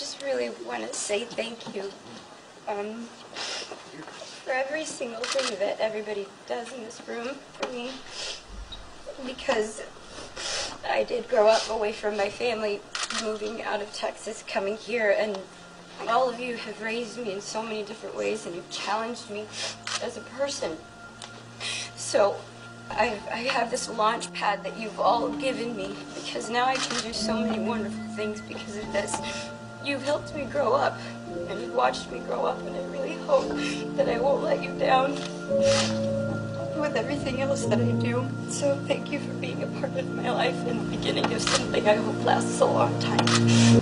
just really want to say thank you for every single thing that everybody does in this room for me, because I did grow up away from my family, moving out of Texas, coming here, and all of you have raised me in so many different ways, and you've challenged me as a person. So I have this launch pad that you've all given me, because now I can do so many wonderful things because of this. You've helped me grow up, and you've watched me grow up, and I really hope that I won't let you down with everything else that I do. So thank you for being a part of my life and the beginning of something I hope lasts a long time.